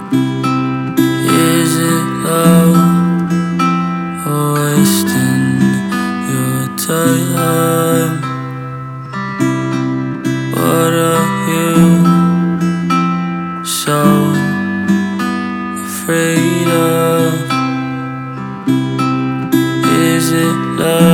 Is it love or wasting your time? What are you so afraid of? Is it love?